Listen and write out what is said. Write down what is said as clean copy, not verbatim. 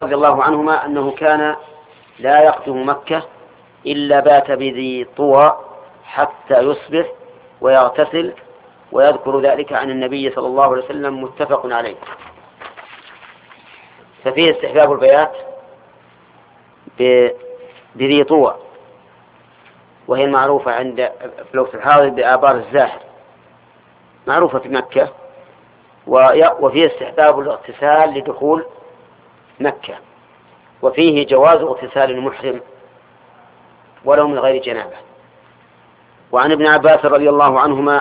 رضي الله عنهما أنه كان لا يقدم مكة إلا بات بذي طوى حتى يصبح ويغتسل، ويذكر ذلك عن النبي صلى الله عليه وسلم، متفق عليه. ففيه استحباب البيات بذي طوى، وهي المعروفة عند في الوقت الحاضر بآبار الزاهر، معروفة في مكة. وفيه استحباب الاغتسال لدخول مكة، وفيه جواز اغتسال المحرم ولو من غير جنابة. وعن ابن عباس رضي الله عنهما